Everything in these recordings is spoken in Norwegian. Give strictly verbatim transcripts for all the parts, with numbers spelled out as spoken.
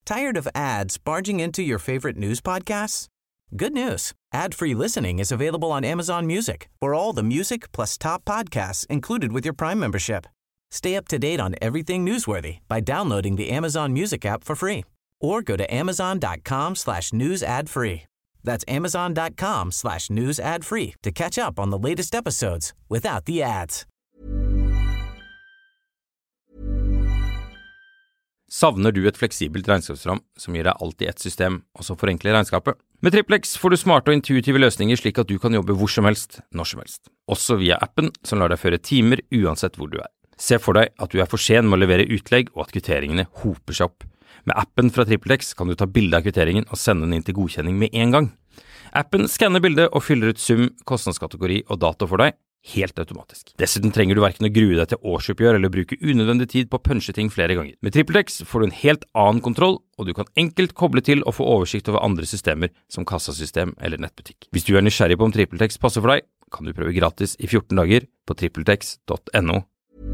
Tired of ads barging into your favorite news podcasts? Good news. Ad-free listening is available on Amazon Music for all the music plus top podcasts included with your Prime membership. Stay up to date on everything newsworthy by downloading the Amazon Music app for free or go to amazon.com slash news ad free. That's amazon.com slash news ad free to catch up on the latest episodes without the ads. Savner du et fleksibelt regnskapsprogram som gir deg alt i ett system, og som forenkler regnskapet? Med TrippelX får du smarte og intuitive løsninger slik at du kan jobbe hvor som helst, når som helst. Også via appen som lar deg føre timer uansett hvor du er. Se for deg at du er for sen med å levere utlegg og at kvitteringene hoper seg opp. Med appen fra TrippelX kan du ta bilde av kvitteringen og sende den inn til godkjenning med en gang. Appen skanner bildet og fyller ut sum, kostnadskategori og dato for deg, helt automatisk. Dessuten trenger du hverken å grue deg til årsoppgjør eller bruke unødvendig tid på å punche ting flere ganger. Med TrippelX får du en helt annen kontroll, og du kan enkelt koble til og få oversikt over andre systemer som kassasystem eller nettbutikk. Hvis du er nysgjerrig på om TrippelX passer for deg, kan du prøve gratis i fjorten dager på trippeltex punktum no.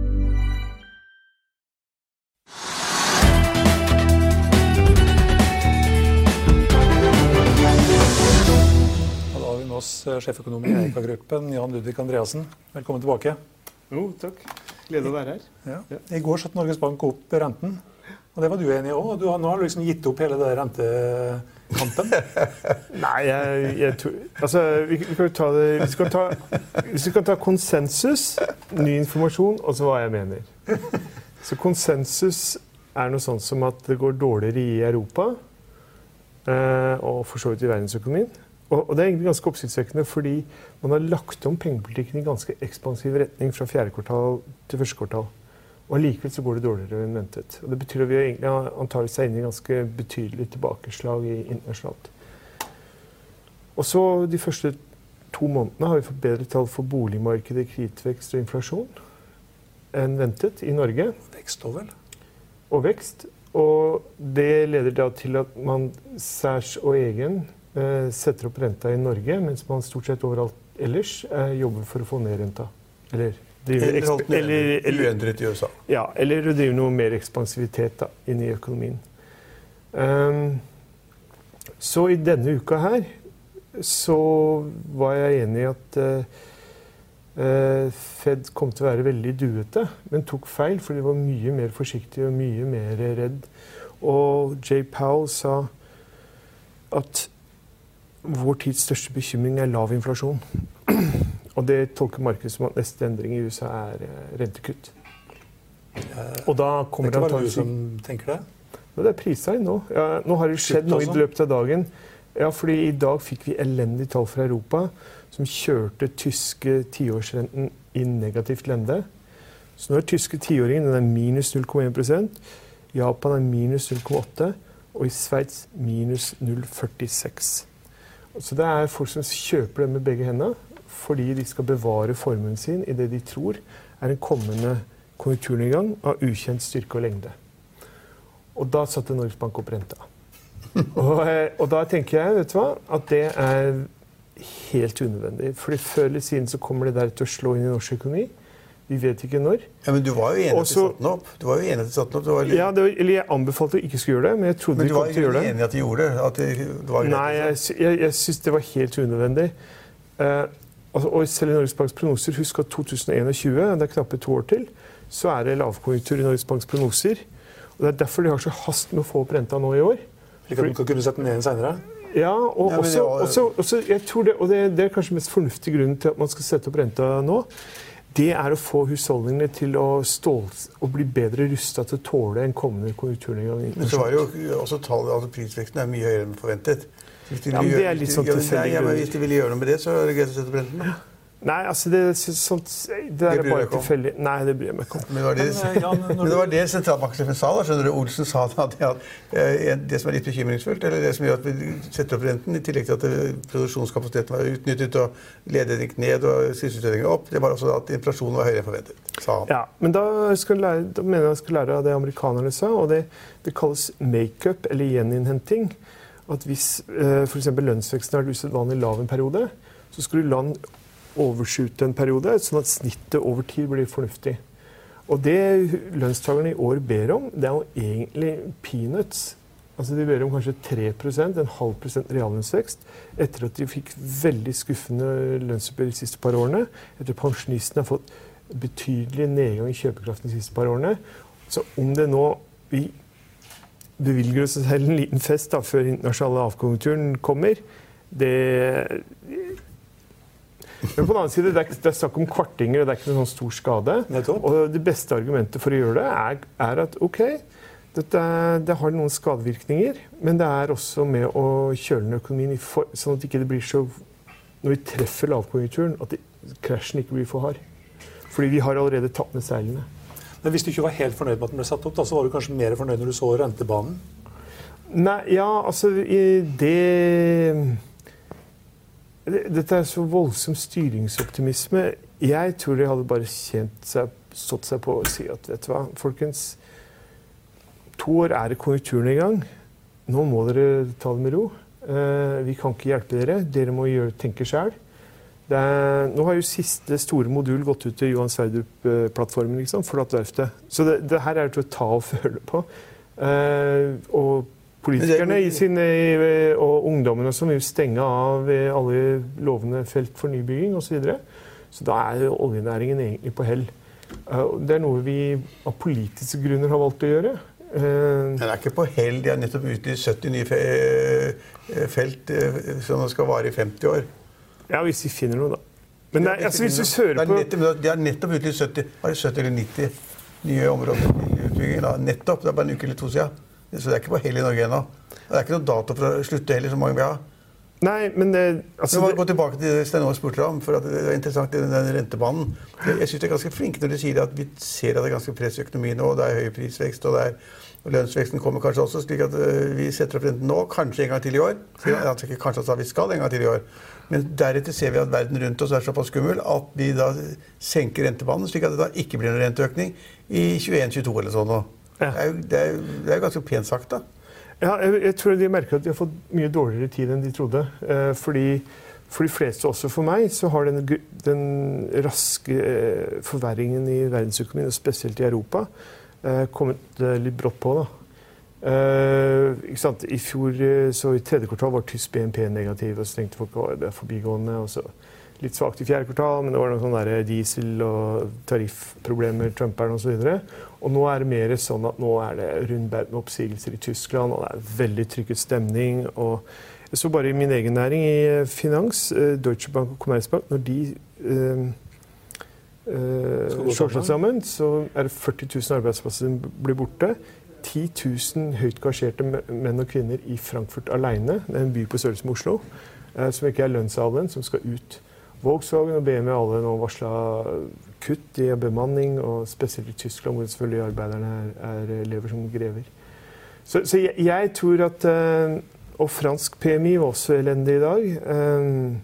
Sjeføkonom i Eika-gruppen, Jan Ludvig Andreasen. Velkommen tilbake. Jo, takk. Glede å være her. Ja. Ja. I går satt Norges Bank opp renten, og det var du enig i også. Du har, nå har du liksom gitt opp hele det rentekampen. Nei, jeg, jeg tror... Altså, vi, vi kan ta det... Vi skal ta, hvis vi kan ta konsensus, ny informasjon, og så hva jeg mener. Så konsensus er noe sånt som at det går dårligere i Europa, eh, og for så vidt i verdensøkonomien. Og det er egentlig ganske oppsiktsvekkende, fordi man har lagt om pengepolitikken i ganske ekspansiv retning fra fjerde kvartal til første kvartal. Og likevel så går det dårligere enn ventet. Og det betyr at vi egentlig har antageligvis seg inn i ganske betydelig tilbakeslag i internasjonalt. Og så de første to månedene har vi fått bedre tall for boligmarkedet, kreditvekst og inflasjon enn ventet i Norge. Vekst og vel? Og vekst. Og det leder da til at man særs og egen setter opp renta i Norge, mens man stort sett overalt ellers eh, jobber for å få ned renta. Eller driver eller, eller, eller uendret i U S A. Ja, eller driver noe mer ekspansivitet da, inn i økonomien. Um, så i denne uka her, så var jeg enig i at uh, uh, Fed kom til å være veldig duete, men tok feil, for de var mye mer forsiktige og mye mer redd. Og Jay Powell sa at vår tids største bekymring er lav inflasjon. Og det tolker markedet som at neste endring i U S A er rentekutt. Og da kommer det ikke bare du som tenker det? Det er pristegn nå. Ja, nå har det skjedd noe i løpet av dagen. Ja, fordi i dag fikk vi elendig tall fra Europa som kjørte tyske tiårsrenten i negativt lende. Så nå er tyske tiåringen, den er minus null komma en prosent. Japan er minus null komma åtte, og i Sveits minus null komma førtiseks. Så det er folk som kjøper det med begge hendene, fordi de skal bevare formuen sin i det de tror er en kommende konjunkturnedgang av ukjent styrke og lengde. Og da satte Norges Bank opp renta. Og, og da tenker jeg, vet du hva, at det er helt unødvendig. Fordi før eller siden så kommer det der til å slå inn i norsk økonomi. Vi vet ikke når. Ja, men du var jo enig til å satte den opp. Du var jo enig til å satte den opp. Litt... Ja, det var, eller jeg anbefalte å ikke skulle gjøre det, men jeg trodde men vi kom til å gjøre det. Men du var enig at de gjorde det? At det, det var Nei, jeg, jeg, jeg synes det var helt unødvendig. Uh, altså, og selv i Norges Banks prognoser, husk at to tusen og tjue, det er knappe to år til, så er det lavkonjunktur i Norges Banks prognoser. Og det er derfor de har så hast med å få opp renta nå i år. Slik at de kan kunne sette den ned igjen senere? Ja, og ja, også, var... også, også, jeg tror det, og det, det er kanskje mest fornuftig grunnen til at man skal sette opp renta nå, det er å få husholdningene til å stå og bli bedre rustet til å tåle en kommende konjunkturnedgang. Men så var det jo også tallet, altså prisveksten er mye høyere enn forventet. Ja, men det er litt sånn tilfeldig. Ja, men hvis de ville gjøre noe med det, så er det greit å sette opp renten da. Nei, altså det, sånt, det er bare tilfeldig. Nei, det bryr jeg meg ikke om. Men det var det, men, ja, men, men det, var det sentralbanksjefen sa da, skjønner du, Olsen sa da, at, at det som er litt bekymringsfullt, eller det som gjør at vi setter opp renten, i tillegg til at produksjonskapasiteten var utnyttet og ledet gikk ned og sysselsettingen opp, det var også at inflasjonen var høyere enn forventet, sa han. Ja, men da, skal lære, da mener jeg jeg skal lære av det amerikanerne sa, og det, det kalles make-up eller gjeninnhenting. At hvis eh, for eksempel lønnsveksten er usedvanlig lav en periode, så skal du land overskjute en periode, sånn at snittet over tid blir fornuftig. Og det lønnstagerne i år ber om, det er jo egentlig peanuts Altså de ber om kanskje tre prosent, en halv prosent reallønnsvekst, etter at de fikk veldig skuffende lønnsoppgjør de siste par årene, etter at pensjonistene har fått betydelig nedgang i kjøpekraften de siste par årene. Så om det nå vi bevilger oss selv en liten fest da, før internasjonale avkonjunkturen kommer, det... Men på den annen side, det er, det er snakk om kvartinger, og det er ikke noen sånn stor skade. Og det beste argumentet for å gjøre det er, er at, ok, dette, det har noen skadevirkninger, men det er også med å kjøle ned økonomien, i for, sånn at det ikke blir så, når vi treffer lavkonjunkturen, at det, krasjen ikke blir for hard. Fordi vi har allerede tatt med seilene. Men hvis du ikke var helt fornøyd med at den ble satt opp, da, så var du kanskje mer fornøyd når du så rentebanen? Nei, ja, altså, det... Dette er så voldsom styringsoptimisme. Jeg tror de hadde bare kjent seg, stått seg på å si at, vet du hva, folkens, to år er det konjunkturen i gang. Nå må dere ta det med ro. Eh, vi kan ikke hjelpe dere. Dere må gjøre, tenke selv. Det er, nå har jo siste store modul gått ut til Johan Sverdrup-plattformen, liksom, forlatt verftet. Så det, det her er til å ta og føle på. Eh, og politikerne i sine, og ungdommene som vil stenge av alle lovende felt for nybygging og så videre. Så da er oljenæringen egentlig på hell. Det er noe vi av politiske grunner har valgt å gjøre. Den er ikke på hell. De har nettopp utlyst sytti nye felt som skal vare i femti år. Ja, hvis vi finner noe da. Men det er, altså, hvis vi hører på... De har nettopp utlyst sytti, sytti eller nitti nye områder i utbyggingen. Nettopp, det er bare en uke eller to siden. Så det er ikke på hell i Norge ennå. Det er ikke noe dato for å slutte heller, som mange vil ha. Nei, men det... Altså, vi må gå tilbake til det Stein Aas spurte om, for at det er interessant i den rentebanen. Jeg, jeg synes det er ganske flink når du sier at vi ser at det er ganske press i økonomien nå, og det er høy prisvekst, og, det er, og lønnsveksten kommer kanskje også, slik at uh, vi setter opp renten nå, kanskje en gang til i år. Så, altså, ikke kanskje at vi skal en gang til i år. Men deretter ser vi at verden rundt oss er såpass skummel at vi da senker rentebanen, slik at det da ikke blir noen renteøkning i tjueen tjueto eller sånn nå. Ja. Det, er jo, det, er jo, det er jo ganske pent sagt da. Ja, jeg, jeg tror de merker at de har fått mye dårligere tid enn de trodde. Eh, fordi for de fleste, også for meg, så har den, den raske eh, forverringen i verdensøkonomien, og spesielt i Europa, eh, kommet eh, litt brått på da. Eh, ikke sant? I fjor, så i tredje kvartal var tysk B N P negativ, og så tenkte folk at det er forbigående, og så litt svagt i fjerde kvartal, men det var noen sånne der diesel- og tariffproblemer, Trumperen og så videre. Og nå er det mer sånn at nå er det rundbaut med oppsigelser i Tyskland, og det er veldig trykket stemning. Og jeg så bare i min egen næring i finans, Deutsche Bank og Commerzbank, når de eh, eh, slår seg sammen, så er det førti tusen arbeidsplasser som blir borte. ti tusen høyt gasjerte menn og kvinner i Frankfurt alene, det er en by på størrelse med Oslo, eh, som ikke er lønnsadelen, som skal ut. Volkswagen og B M W alle nå varslet kutt i bemanning, og spesielt i Tyskland, hvor selvfølgelig arbeiderne er, er lever som grever. Så, så jeg, jeg tror at, uh, og fransk P M I var også elendig i dag, um,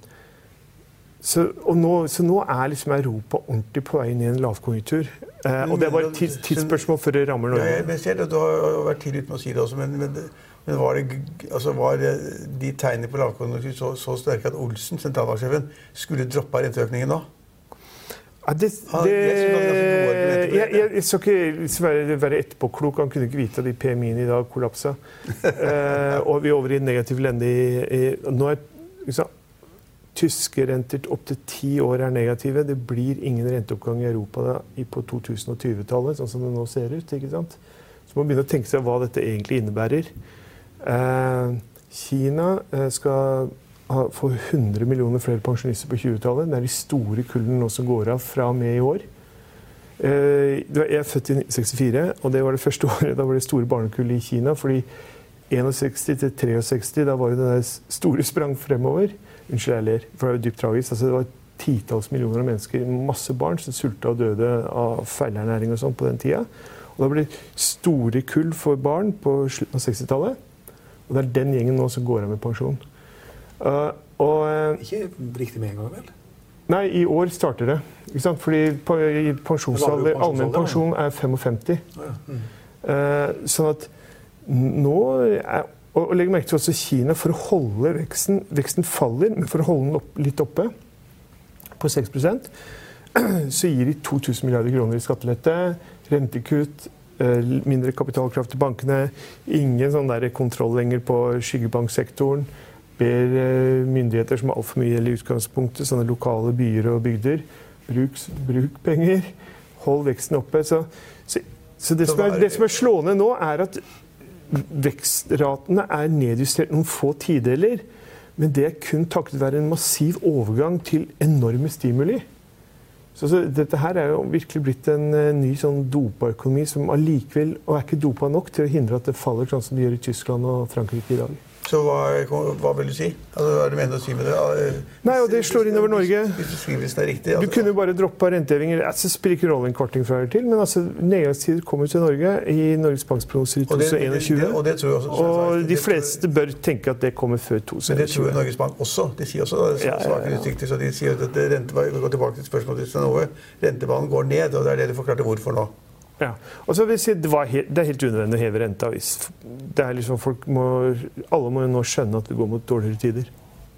så, og nå, så nå er liksom Europa ordentlig på vei inn i en lavkonjunktur. Uh, og det var et tids, tidsspørsmål før det rammer Norge. Ja, jeg ser det, du har vært tidlig ute med å si det også, men, men, men var, det, altså var det de tegnene på lavkonjunktur så, så sterke at Olsen, sentralbanksjefen, skulle droppe renteøkningen nå? Ja, det, det, jeg, jeg, jeg skal ikke være, være etterpåklok, han kunne ikke vite at de P M I-ene i dag kollapset. uh, og vi er over i negativ lende i, i nå er liksom, tyske renter opp til ti år er negative. Det blir ingen renteoppgang i Europa da, på to tusen og tjue-tallet, sånn som det nå ser ut, ikke sant? Så man begynner å tenke seg hva dette egentlig innebærer. Uh, Kina uh, skal ha, få hundre millioner flere pensjonister på tjue-tallet. Det er de store kullene nå som går av fra og med i år. Uh, jeg er født i nitten sekstifire, og det var det første året. Da var det store barnekullet i Kina, fordi sekstisén til sekstitre, da var det den store sprang fremover. Unnskyld, jeg ler, for det var dypt tragisk. Altså, det var titalls millioner av mennesker, masse barn som sulta og døde av feilernæring og sånn på den tida. Og da ble det store kull for barn på slutten av sekstitallet. Og det er den gjengen nå som går av med pensjon. Uh, og, uh, ikke riktig med en gang, vel? Nei, i år starter det. Ikke sant? Fordi på, i pensjonsalder, allmenn pensjon er femtifem. Ja. Mm. Uh, sånn at nå er, og, og legg merke til også Kina, for å holde veksten, veksten faller, men for å holde den opp, litt oppe på seks prosent, så gir de to tusen milliarder kroner i skattelette, rentekutt, mindre kapitalkrav til bankene, ingen sånn der kontroll lenger på skyggebanksektoren, ber myndigheter som har alt for mye gjeld i utgangspunktet, sånne lokale byer og bygder, bruk, bruk penger, hold veksten oppe. Så, så, så, det, som er, det som er slående nå er at vekstratene er nedjustert noen få tideler, men det er kun takket være en massiv overgang til enorme stimuli. Så, så dette her er jo virkelig blitt en uh, ny sånn dopa-økonomi som allikevel, og er ikke dopa nok til å hindre at det faller sånn som det gjør i Tyskland og Frankrike i dag. Så hva, hva vil du si? Altså, hva er det du mener å si med det? Nei, og det slår inn over Norge. Hvis beskrivelsen er riktig. Altså. Du kunne bare droppe rentehevinger. Altså, det spiller ikke rolle en kvarting fra her til, men altså, nedgangstider kommer til Norge i Norges Banks prognoser i to tusen einogtjue. Og, det, det, det, og, det også, og de fleste bør tenke at det kommer før to tusen einogtjue. Men det tror Norges Bank også. De sier også det, ja, ja, ja. Så de sier at rente, vi går tilbake til spørsmålet til Stanove. Rentebanen går ned, og det er det du forklarte hvorfor nå. Ja, og så vil jeg si det, var helt, det er helt unødvendig å heve renta. Det er liksom folk må, alle må jo nå skjønne at vi går mot dårligere tider.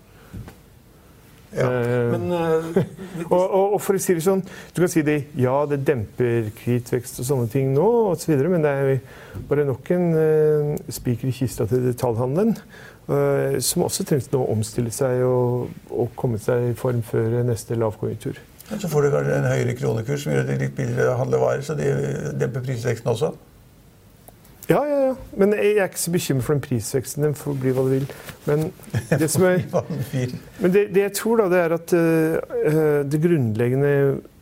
Ja. Eh, Men, uh, og, og, og for å si det sånn, du kan si det, ja, det demper kreditvekst og sånne ting nå, og så videre, men det er bare nok en uh, spiker i kista til detaljhandelen, uh, som også trengs nå å omstille seg og, og komme seg i form før neste lavkonjunktur. Så får du en høyere kronekurs som gjør det litt billigere å handle varer, så de demper prisveksten også? Ja, ja, ja. Men jeg er ikke så bekymret for den prisveksten. Den får bli hva det vil. Men det som er... Men det, det jeg tror da, det er at uh, det grunnleggende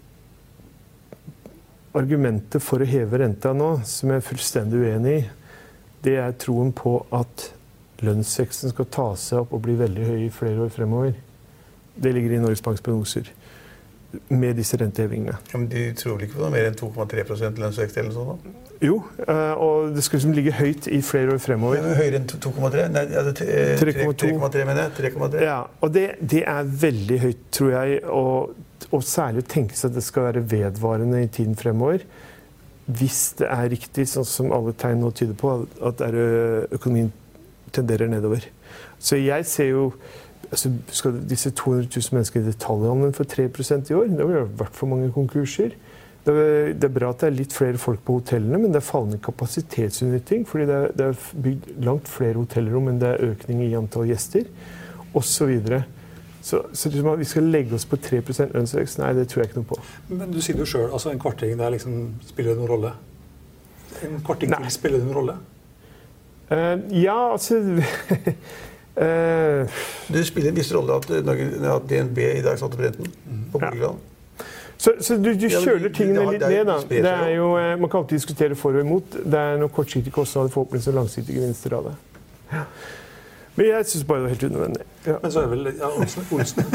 argumentet for å heve renta nå, som jeg er fullstendig uenig i, det er troen på at lønnsveksten skal ta seg opp og bli veldig høy i flere år fremover. Det ligger i Norges Banks prognoser med disse rentehevingene. Ja, men de tror vel ikke på noe mer enn to komma tre prosent lønnsvekst eller sånn da? Jo, og det skal liksom ligge høyt i flere år fremover. Ja, men høyere enn to komma tre? Nei, altså tre komma tre mener jeg. tre komma tre. Ja, og det, det er veldig høyt, tror jeg, og, og særlig å tenke seg at det skal være vedvarende i tiden fremover. Hvis det er riktig, sånn som alle tegn nå tyder på, at økonomien tenderer nedover. Så jeg ser jo Altså, skal disse to hundre tusen mennesker i detaljhandelen for tre prosent i år? Det har vært for mange konkurser. Det er, det er bra at det er litt flere folk på hotellene, men det er fallende kapasitetsutnytting, fordi det er, det er bygd langt flere hotellrom enn det er økning i antall gjester, og så videre. Så, så liksom, vi skal legge oss på tre prosent lønnsvekst? Nei, det tror jeg ikke noe på. Men du sier det jo selv, altså en kvarting, det er liksom, spiller det noen rolle? En kvarting til spiller det noen rolle? Uh, ja, altså... Uh, det spiller en viss rolle at, at D N B i dag satte på renten på Borgerland. Ja. Så, så du, du kjøler tingene litt ned, da. Det er jo, man kan alltid diskutere for og imot. Det er noen kortsiktige kostnader, forhåpentligvis og langsiktige gevinster av det. Ja. Men jeg synes bare det var helt unødvendig. Ja. Men så er vel ja, Olsen. Olsen.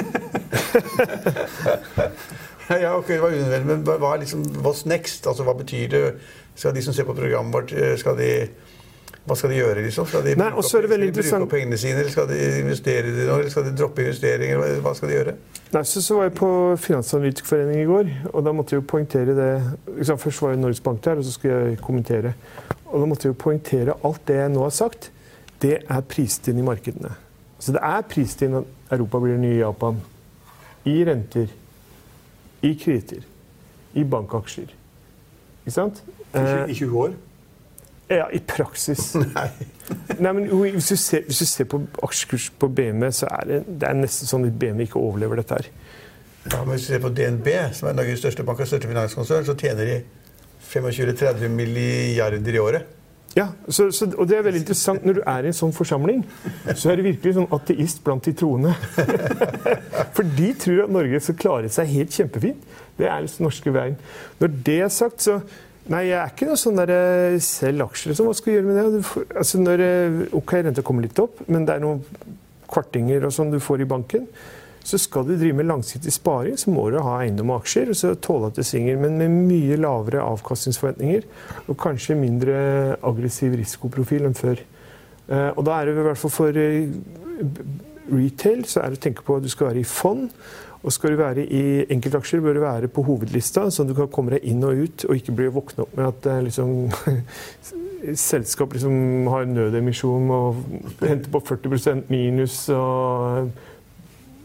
Ja, ok, det var unødvendig. Men hva er liksom, what's next? Altså, hva betyr det? Skal de som ser på programmet vårt, skal de... Hva skal de gjøre, liksom? Skal de, Nei, bruke, også er det veldig skal de bruke opp pengene sine, eller skal de investere i det nå, eller skal de droppe investeringer? Hva skal de gjøre? Nei, så, så var jeg på Finansanalytikerforeningen i går, og da måtte jeg jo poengtere det. Liksom, først var jo Norges Bank der, og så skulle jeg kommentere. Og da måtte jeg jo poengtere alt det jeg nå har sagt, det er prist inn i markedene. Så det er prist inn at Europa blir den nye Japan. I renter, i kreditter, i bankaksjer. Ikke sant? I tjue år? Ja, i praksis. Nei. Nei, men hvis du ser, hvis du ser på aksjekurs på B M W, så er det, det er nesten sånn at B M W ikke overlever dette her. Ja, men hvis du ser på D N B, som er Norges største bank og største finanskonsern, så tjener de tjuefem til tretti milliarder i året. Ja, så, så, og det er veldig interessant. Når du er i en sånn forsamling, så er det virkelig sånn ateist blant de troende. For de tror at Norge skal klare seg helt kjempefint. Det er liksom norske veien. Når det er sagt, så nei, jeg er ikke noe sånn der selv aksjer. Hva skal du gjøre med det? Du får, altså når, ok, renta kommer litt opp, men det er noen kvartinger og sånn du får i banken. Så skal du drive med langsiktig sparing, så må du ha eiendom og aksjer, og så tåle at det svinger, men med mye lavere avkastningsforventninger, og kanskje mindre aggressiv risikoprofil enn før. Og da er det i hvert fall for retail, så er det å tenke på at du skal være i fond, og skal du være i enkeltaksjer, bør du være på hovedlista, så du kan komme deg inn og ut, og ikke bli våkne opp med at det liksom, selskap liksom har nødemisjon og henter på førti prosent minus, og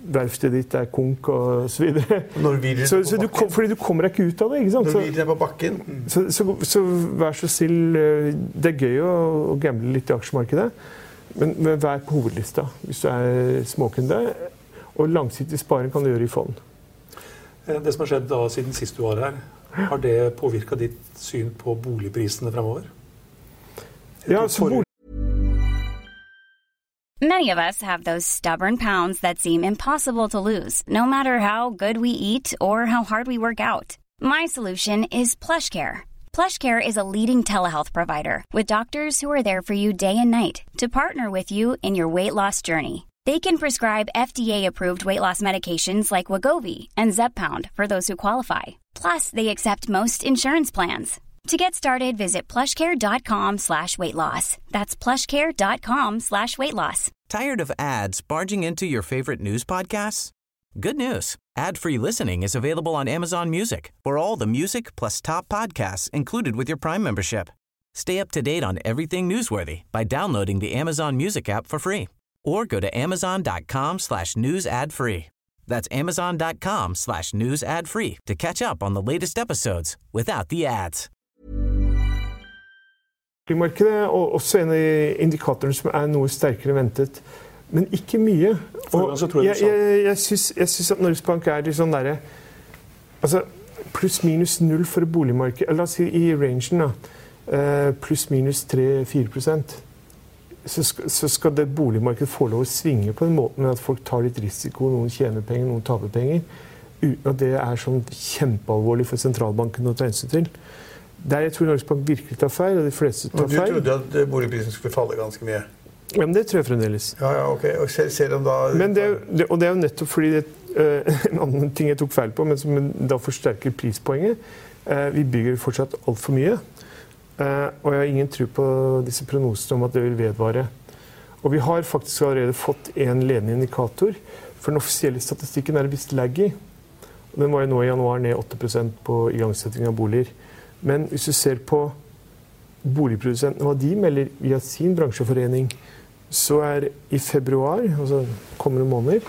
verftet ditt er konk og så videre. Så, så du, fordi du kommer deg ikke ut av det, ikke sant? Når hvilen er på bakken. Så, så, så, så vær så snill, det er gøy å, å gamble litt i aksjemarkedet, men, men vær på hovedlista hvis du er småkunde, og langsiktig sparing kan du gjøre i fond. Det som har skjedd da siden sist du var her, har det påvirket ditt syn på boligprisene fremover? Ja, så bolig... Many of us have those stubborn pounds that seem impossible to lose, no matter how good we eat or how hard we work out. My solution is PlushCare. PlushCare is a leading telehealth provider with doctors who are there for you day and night to partner with you in your weight loss journey. They can prescribe F D A-approved weight loss medications like Wegovy and Zepbound for those who qualify. Plus, they accept most insurance plans. To get started, visit plushcare.com slash weight loss. That's plushcare.com slash weight loss. Tired of ads barging into your favorite news podcasts? Good news. Ad-free listening is available on Amazon Music for all the music plus top podcasts included with your Prime membership. Stay up to date on everything newsworthy by downloading the Amazon Music app for free or go to amazon.com slash news ad free. That's amazon.com slash news ad free to catch up on the latest episodes without the ads. Markedet er også en av indikatorene som er noe sterkere ventet, men ikke mye. Og jeg, jeg, jeg, synes, jeg synes at Norges Bank er litt sånn der, altså pluss minus null for boligmarkedet, la oss si i rangen da, pluss minus tre til fire prosent. Så skal, så skal det boligmarkedet få lov å svinge på en måte med at folk tar litt risiko, noen tjener penger, noen taper penger, uten at det er sånn kjempealvorlig for sentralbanken å ta hensyn til. Der jeg tror Norges Bank virkelig tar feil, og de fleste tar feil. Men du trodde at boligprisen skulle falle ganske mye? Ja, men det tror jeg fremdeles. Ja, ja, ok. Og selv, selv om da... Men det, det, og det er jo nettopp fordi det, uh, en annen ting jeg tok feil på, men som da forsterker prispoenget. Uh, vi bygger fortsatt alt for mye, uh, og jeg har ingen tro på disse prognosene om at det vil vedvare. Og vi har faktisk allerede fått en ledende indikator, for den offisielle statistikken er det visst lag i. Den var jo nå i januar ned åtte prosent på igangsetting av boliger. Men hvis du ser på boligprodusentene, hva de melder via sin bransjeforening, så er i februar, altså kommende måneder,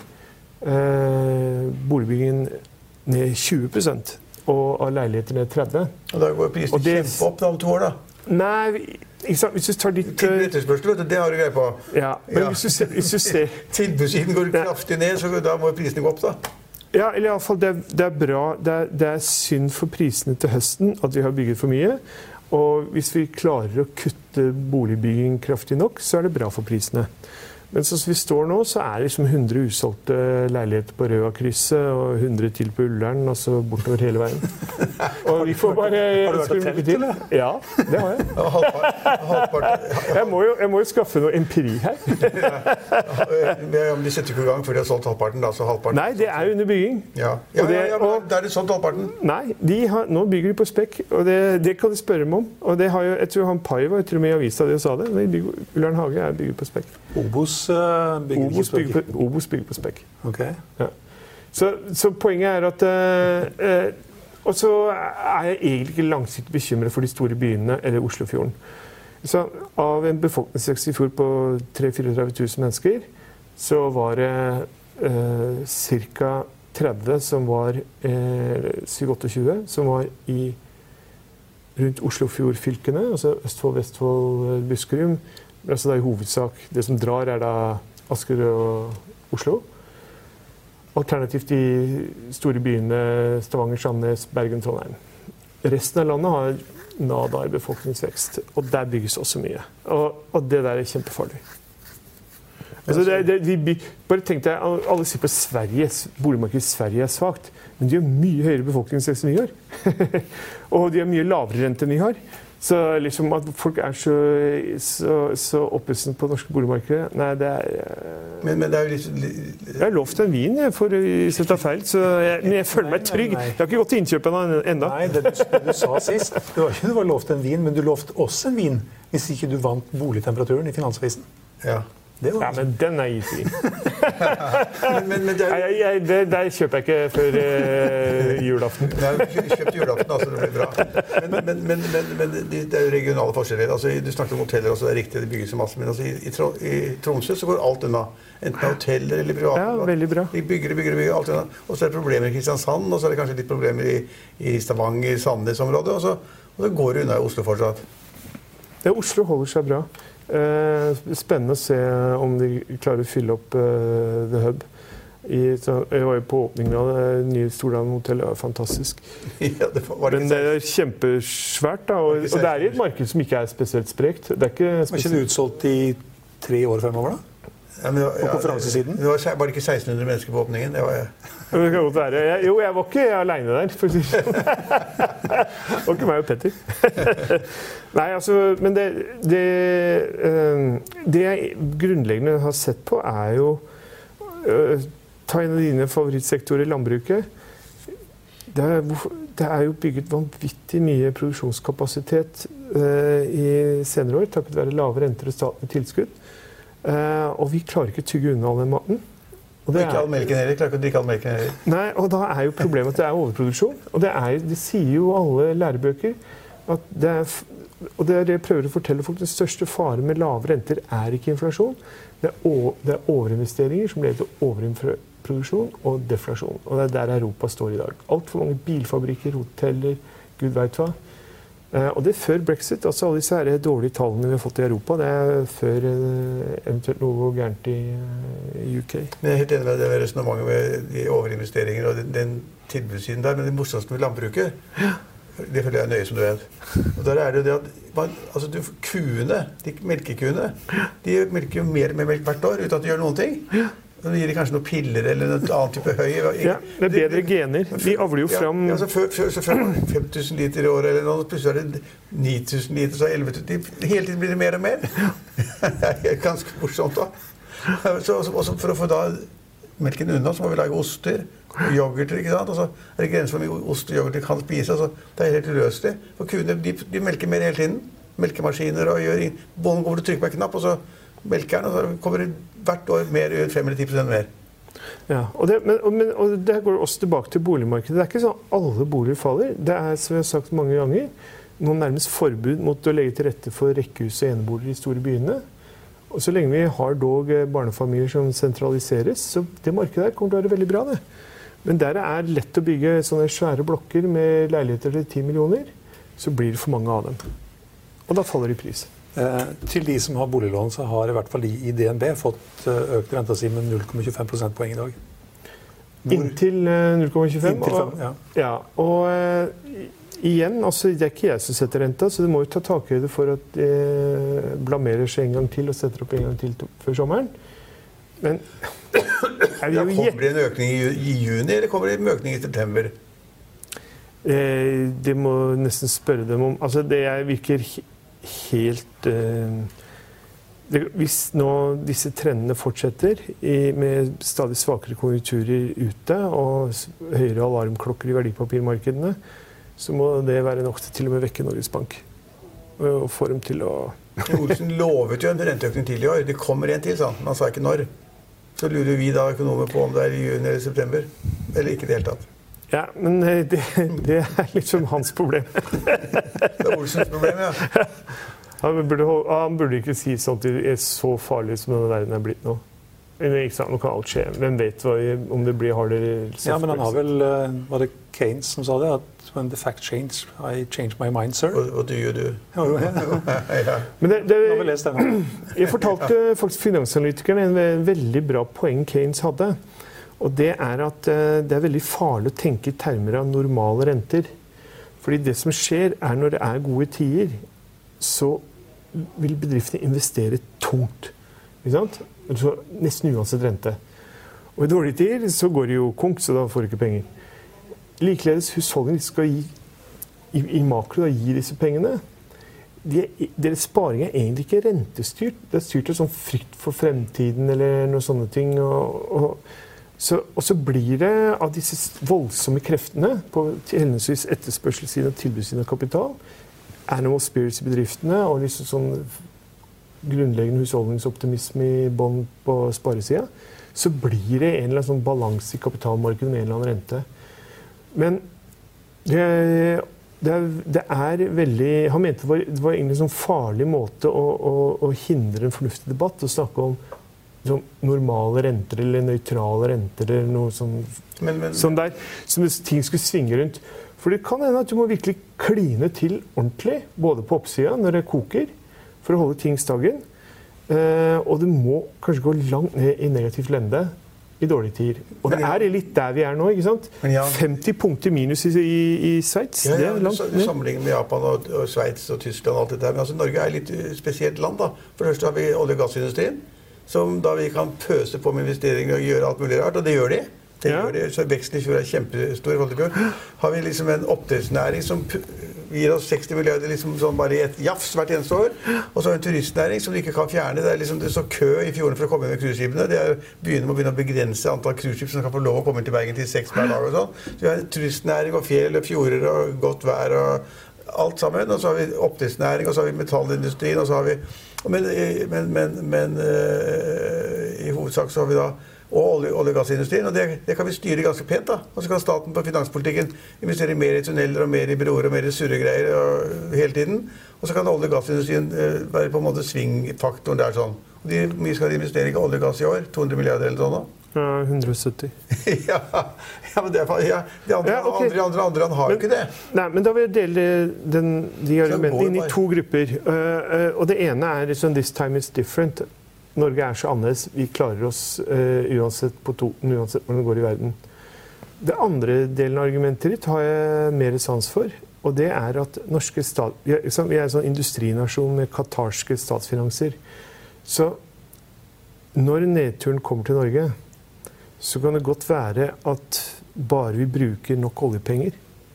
eh, boligbyggingen ned tjue prosent, og av leiligheter ned tretti prosent. Og da går prisen kjempe opp om to år da? Nei, ikke sant, hvis du tar ditt... Tilbudsspørsmål, det har du greie på. Ja, men ja. Hvis du ser... Hvis du ser tilbudssiden går kraftig ned, så da må prisene gå opp da. Ja, eller i alle fall, det, det er bra, det er, det er synd for prisene til høsten at vi har bygget for mye, og hvis vi klarer å kutte boligbygging kraftig nok, så er det bra for prisene. Men sånn som vi står nå, så er det liksom hundre usolgte leiligheter på Røa-krysset, og hundre til på Ullern, og så bortover hele veien. Og vi får bare... Har du vært og telt, eller? Ja, det har jeg. Jeg må jo, jeg må jo skaffe noe empiri her. Ja, men de setter ikke i gang før de har solgt halvparten, da, så halvparten... Nei, det er under bygging. Ja, ja, ja, ja men da er det solgt halvparten. Nei, de har, nå bygger de på spekk, og det, det kan du spørre dem om. Og det har jo, jeg tror han Paiva, jeg tror med i avisa det og sa det, men Ullern Hage er bygget på spekk. Obos bygger Obos bygger på, Obos bygger på spekk. Okay. Ja. Så, så poenget er at eh, og så er jeg egentlig ikke langsiktig bekymret for de store byene eller Oslofjorden. Så av en befolkningsvekst i fjor på tre til trettini tusen mennesker, så var det eh, ca. tretti som var eh, syv tjueåtte som var i rundt Oslofjordfylkene, altså Østfold, Vestfold, Buskerud. Men altså da i hovedsak, det som drar er da Asker og Oslo. Alternativt de store byene Stavanger, Sandnes, Bergen, Trondheim. Resten av landet har nada i befolkningsvekst, og der bygges også mye. Og, og det der er kjempefarlig. Altså det, det, vi, bare tenk deg, alle sier på Sverige, boligmarkedet i Sverige er svagt, men de har mye høyere befolkningsvekst enn vi har. Og de har mye lavere rente enn vi har. Så liksom at folk er så, så, så opplyst på det norske boligmarkedet, nei, det er... Men, men det er jo litt... Jeg har lovt en vin, jeg, for å ta feil, så jeg, men jeg føler meg trygg. Jeg har ikke gått til innkjøp enda. Nei, det, det du sa sist, det var ikke du var lovt en vin, men du lovt også en vin, hvis ikke du vant boligtemperaturen i Finansavisen. Ja. Det var Ja, men den er easy. Men, men, men det er, Nei, jeg, det, der kjøper jeg ikke før eh, julaften. Nei, kjøpt julaften, altså, det blir bra. Men, men, men, men, men det er jo regionale forskjeller. Altså, du snakket om hoteller også, det er riktig, det bygges så masse. Men altså, i, i, Tro, i Tromsø så går alt unna. Enten med hoteller eller private. Ja, veldig bra. De bygger, bygger, bygger, alt unna. Og så er det problemer i Kristiansand, og så er det kanskje litt problemer i, i Stavanger, Sandnes-området, og så, og så går det unna i Oslo fortsatt. Ja, Oslo holder seg bra. Eh, spennende å se om de klarer å fylle opp eh, The Hub. I, så, jeg var jo på åpningen av det nye Stordalen Hotel, det var fantastisk. Ja, det var det Men det er kjempesvært, da, og, og det er i et marked som ikke er spesielt sprekt. Det er ikke Var ikke det utsolgt i tre år fremover, da? Ja, men det var, På konferansesiden? Det var bare ikke seksten hundre mennesker på åpningen. Det var jeg. Det kan godt være. Jeg, jo, jeg var ikke alene der, for å si det sånn. Det var ikke meg og Petter. Nei, altså, men det, det, det jeg grunnleggende har sett på, er jo ta en av dine favorittsektorer, landbruket. Det er, det er jo bygget vanvittig mye produksjonskapasitet i senere år, takket være lave renter og statlige tilskudd. Uh, og vi klarer ikke å tygge unna all den maten. Og det ikke all melken heller, klarer ikke å drikke all melken heller. Nei, og da er jo problemet at det er overproduksjon. Og det, er, det sier jo alle lærebøker. At det er, og det er det jeg prøver å fortelle folk. Den største faren med lave renter er ikke inflasjon. Det er, over, det er overinvesteringer som leder til overproduksjon og deflasjon. Og det er der Europa står i dag. Alt for mange bilfabrikker, hoteller, gud vet hva. Uh, og det er før Brexit. Altså alle disse her dårlige tallene vi har fått i Europa, det er før uh, eventuelt noe går gærent i uh, U K. Men jeg er helt enig med det resonnementet med de overinvesteringer og den, den tilbudssiden der, men det morsomste med landbruket, det føler jeg er nøye som du vet. Og der er det jo det at man, altså du, kuene, de melkekuene, de melker jo mer med melk hvert år uten at de gjør noen ting. Så gir de kanskje noen piller eller noen annen type høy. Ja, det er bedre gener. De avler jo fram... Ja, ja, så før, før, så før fem tusen liter i året eller noe, plutselig er det ni tusen liter, så elleve tusen. De, hele tiden blir det mer og mer. Det er ganske morsomt da. Så, så, også for å få da melken unna, så må vi lage oster, yoghurter, ikke sant? Og så er det grenser for mye ost og yoghurt de kan spise, så det er helt uløselig. For kuene, de, de melker mer hele tiden. Melkemaskiner og gjør... Bånden går til å trykke på en knapp, og så melker den, og så kommer det hvert år mer ut fem eller ti prosent mer. Ja, og det, men, og, men, og det går også tilbake til boligmarkedet. Det er ikke sånn alle boliger faller. Det er, som jeg har sagt mange ganger, noen nærmest forbud mot å legge til rette for rekkehus og eneboliger i store byene. Og så lenge vi har dog barnefamilier som sentraliseres, så det markedet der kommer til å være veldig bra, det. Men der det er lett å bygge sånne svære blokker med leiligheter til ti millioner, så blir det for mange av dem. Og da faller de i pris. Eh, til de som har boliglån, så har i hvert fall de i D N B fått uh, økt renta si med null komma tjuefem prosentpoeng i dag. Hvor? Inntil uh, null komma tjuefem? Inntil fem, ja. Ja, og uh, igjen, altså, det er ikke jeg som setter renta, så det må jo ta takhøyde for at det uh, blamerer seg en gang til og setter opp en gang til før sommeren. Men er ja, kommer det en økning i, i juni, eller kommer det en økning i september? Eh, det må nesten spørre dem om. Altså, det virker helt eh, det, hvis nå disse trendene fortsetter i, med stadig svakere konjunkturer ute og høyere alarmklokker i verdipapirmarkedene, så må det være nok til å med vekke Norges Bank og få dem til å... Olsen lovet jo en renteøkning til i år. Det kommer en til, sant? Men han sa ikke når. Så lurer vi da økonomer på om det er i juni eller september, eller ikke det hele tatt. Ja, men det, det er liksom hans problem. Det er Olsens problem, ja. Han burde, han burde ikke si sånt det er så farlig som denne verden er blitt nå. Ikke sant, nå kan alt skje. Hvem vet hva, om det blir hardere... Ja, men han har vel, var det Keynes som sa det, at when the fact change, I change my mind, sir. What do you do? Ja, men det, det, nå har vi lest den. Jeg fortalte faktisk finansanalytikerne en veldig bra poeng Keynes hadde. Og det er at det er veldig farlig å tenke i termer av normale renter. Fordi det som skjer er når det er gode tider, så vil bedriftene investere tungt. Ikke sant? Så nesten uansett rente. Og i dårlige tider så går det jo konk, så da får du ikke penger. Likeledes husholdninger skal gi, i, i makro da, gi disse pengene. De, deres sparing er egentlig ikke rentestyrt. Det er styrt av sånn frykt for fremtiden eller noen sånne ting. Og, og Så, og så blir det av disse voldsomme kreftene på henholdsvis etterspørselssiden og tilbudssiden av kapital, animal spirits i bedriftene og liksom sånn grunnleggende husholdningsoptimisme i bånd på sparesida, så blir det en eller annen sånn balanse i kapitalmarkedet med en eller annen rente. Men det, det, er, det er veldig... Han mente det var, det var egentlig en sånn farlig måte å, å, å hindre en fornuftig debatt, å snakke om sånn normale renter eller nøytrale renter eller noe sånn, men, men, sånn der, som ting skulle svinge rundt. For det kan hende at du må virkelig kline til ordentlig, både på oppsida når det koker, for å holde ting staggen. Eh, og det må kanskje gå langt ned i negativt lende i dårlige tider. Og det er litt der vi er nå, ikke sant? Ja, femti punkter minus i, i, i Sveits. Ja, ja, det er langt ned. Sammenlignet med Japan og, og Sveits og Tyskland og alt det der. Men altså, Norge er et litt spesielt land, da. For det første har vi olje- og gassindustrien, som da vi kan pøse på med investeringer og gjøre alt mulig rart, og det gjør de. Det Ja. gjør de. Så veksten i fjor er kjempestor i forhold til fjor. Har vi liksom en oppdrettsnæring som gir oss seksti milliarder liksom sånn bare i et jafs hvert eneste år. Og så har vi en turistnæring som de ikke kan fjerne. Det er liksom det er så kø i fjorden for å komme inn med cruiseskipene. Det er begynner med å begynne å begrense antall cruiseskip som kan få lov å komme inn til Bergen til seks hver dag og sånn. Så vi har en turistnæring og fjell og fjorder og godt vær og alt sammen. Og så har vi oppdrettsnæring, og så har vi metallindustrien, og så har vi Men, men, men, men uh, i hovedsak så har vi da og olje- og gassindustrien, og det, det kan vi styre ganske pent da. Og så kan staten på finanspolitikken investere mer i tunneler og mer i broer og mer i surregreier og, hele tiden. Og så kan olje- og gassindustrien uh, være på en måte svingfaktoren der sånn. Og de, mye skal de investere i olje og gass i år, to hundre milliarder eller sånn da. Ja, hundre og sytti. ja, ja, men det er, ja, de andre, Ja, ok. andre, andre, andre har jo ikke det. Nei, men da vil jeg dele den, de argumentene inn i bare- to grupper. Uh, uh, og det ene er liksom, this time is different. Norge er så annerledes. Vi klarer oss uh, uansett på toten, uansett hvordan det går i verden. Det andre delen av argumentet ditt har jeg mer sans for. Og det er at norske stat... Vi er, liksom, vi er en sånn industrinasjon med katarske statsfinanser. Så når nedturen kommer til Norge, så kan det godt være at bare vi bruker nok oljepenger,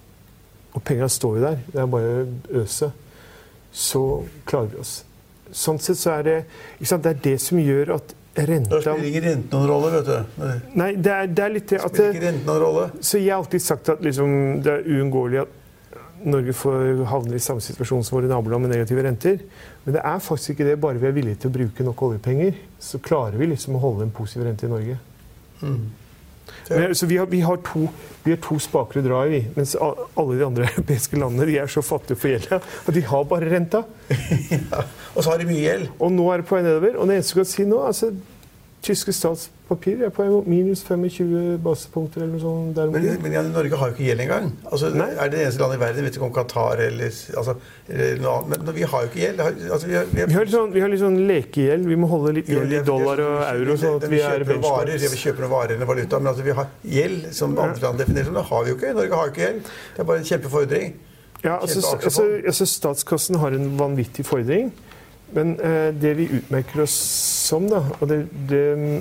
og penger står jo der, det er bare å øse, så klarer vi oss. Sånn sett så er det, ikke sant, det er det som gjør at renta... Da spiller ikke renten noen rolle, vet du. Nei, det er, det er litt det at... Spiller ikke renten noen rolle. Så jeg har alltid sagt at liksom, det er uunngåelig at Norge får havne i samme situasjon som våre naboland med negative renter. Men det er faktisk ikke det, bare vi er villige til å bruke nok oljepenger, så klarer vi liksom å holde en positiv rente i Norge. Mm. Men, så vi har, vi, har to, vi har to spaker å dra i, mens alle de andre europeiske landene de er så fattige for gjelda, og de har bare renta. ja, og så har de mye gjeld. Og nå er det på vei nedover, og det eneste jeg kan si nå, altså, tyske statspapir er på minus tjuefem basepunkter eller noe sånt. Der men, men ja, Norge har jo ikke gjeld engang. Altså, er det eneste landet i verden, vet ikke om Qatar eller, altså, eller noe annet, men vi har jo ikke gjeld. Altså, vi, har, vi, har, vi, har sånn, vi har litt sånn lekegjeld, vi må holde litt gjeld i dollar og euro, sånn at vi er benchmarks. Vi kjøper noen varer eller valuta, men altså, vi har gjeld, som andre land definerer som, det har vi jo ikke. Norge har jo ikke gjeld. Det er bare en kjempefordring. Ja, altså, altså, altså statskassen har en vanvittig fordring. Men eh, det vi utmerker oss som, da, og det, det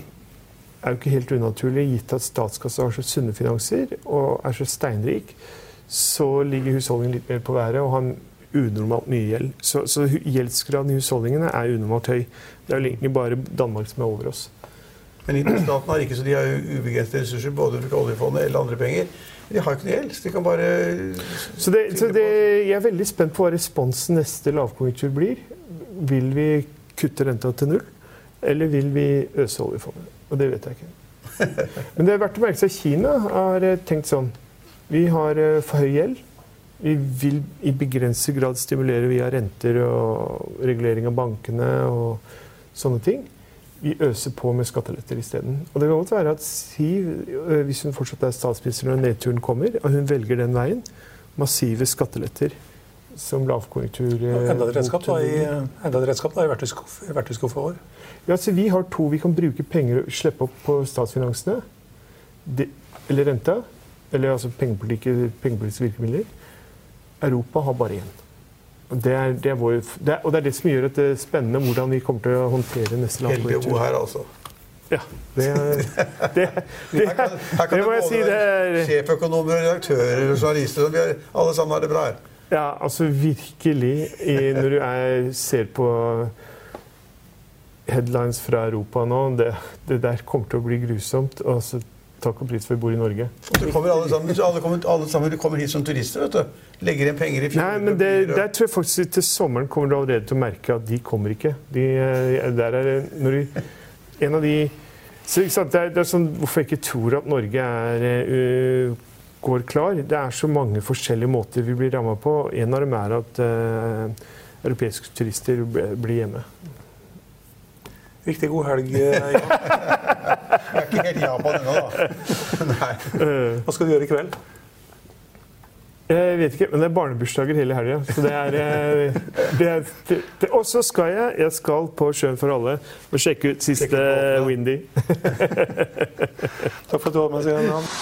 er jo ikke helt unaturlig, gitt at statskassa har så sunne finanser og er så steinrik, så ligger husholdningen litt mer på været og har unormalt mye gjeld. Så, så gjeldsgraden i husholdningene er unormalt høy. Det er jo egentlig bare Danmark som er over oss. Men staten har ikke, så de har jo ubegrensede ressurser, både fra oljefondet eller andre penger. De har ikke noe gjeld, så de kan bare... Så, det, så det, jeg er veldig spent på hva responsen neste lavkonjunktur blir. Vil vi kutte renta til null, eller vil vi øse oljefondet? Og det vet jeg ikke. Men det er verdt å merke seg at Kina har tenkt sånn. Vi har for høy gjeld. Vi vil i begrenset grad stimulere via renter og regulering av bankene og sånne ting. Vi øser på med skatteletter i stedet. Og det kan godt være at Siv, hvis hun fortsatt er statsminister når nedturen kommer, og hun velger den veien, massive skatteletter som lavkonjunktur... Enda et redskap da i, enda et redskap da i verktøyskuffa vår. Ja, så vi har to. Vi kan bruke penger og slippe opp på statsfinansene, det, eller renta, eller altså pengepolitiske, pengepolitiske virkemidler. Europa har bare én. Og det, er, det, er vår, det, er, og det er det som gjør det spennende hvordan vi kommer til å håndtere neste lavkonjunktur. Heldige ord her, altså. Ja, det, det, det, det, her kan, her kan det må jeg si. Det er sjeføkonomer, redaktører og journalister, vi er, alle sammen har det bra her. Ja, altså virkelig, i, når du er, ser på headlines fra Europa nå, det, det der kommer til å bli grusomt. Altså, takk og pris for vi bor i Norge. Og så kommer alle sammen, alle kommer, alle sammen kommer hit som turister, vet du. Legger inn penger i fjorden. Nei, men det, der tror jeg faktisk til sommeren kommer du allerede til å merke at de kommer ikke. De, der er når de, en av de, så ikke sant, det er, det er sånn, hvorfor jeg ikke tror at Norge er, uh, går klar. Det er så mange forskjellige måter vi blir rammet på. En av dem er at uh, europeiske turister blir hjemme. Riktig god helg, Jan. Jeg er ikke helt Japan ennå, da. Nei. Hva skal du gjøre i kveld? Jeg vet ikke, men det er barnebursdager hele helgen. Så det er... Det er det, det. Og så skal jeg, jeg skal på Sjøen for alle og sjekke ut siste sjekke på, Windy. Takk for at du var med oss igjen, Jan.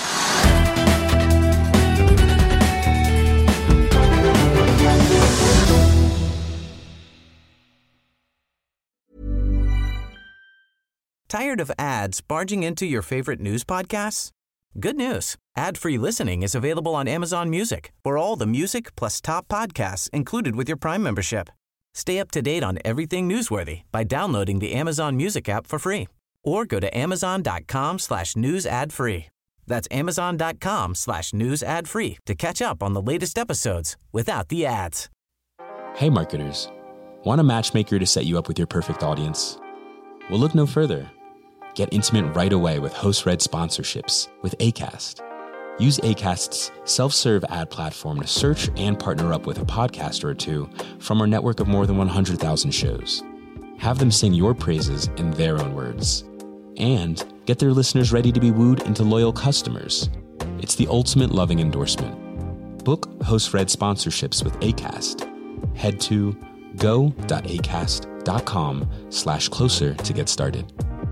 Tired of ads barging into your favorite news podcasts? Good news. Ad-free listening is available on Amazon Music for all the music plus top podcasts included with your Prime membership. Stay up to date on everything newsworthy by downloading the Amazon Music app for free or go to amazon.com slash news ad free. That's amazon.com slash news ad free to catch up on the latest episodes without the ads. Hey marketers, want a matchmaker to set you up with your perfect audience? Well, look no further. Get intimate right away with host-read sponsorships with Acast. Use Acast's self-serve ad platform to search and partner up with a podcaster or two from our network of more than one hundred thousand shows. Have them sing your praises in their own words. And get their listeners ready to be wooed into loyal customers. It's the ultimate loving endorsement. Book host-read sponsorships with Acast. Head to go.acast.com slash closer to get started.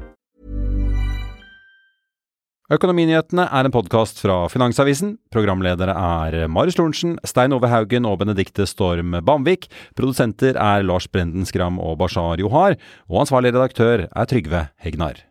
Økonominyhetene er en podcast fra Finansavisen. Programledere er Marius Lorentzen, Stein Ove Haugen og Benedikte Storm Bamvik. Produsenter er Lars Brenden Skram og Bashar Johar. Og ansvarlig redaktør er Trygve Hegnar.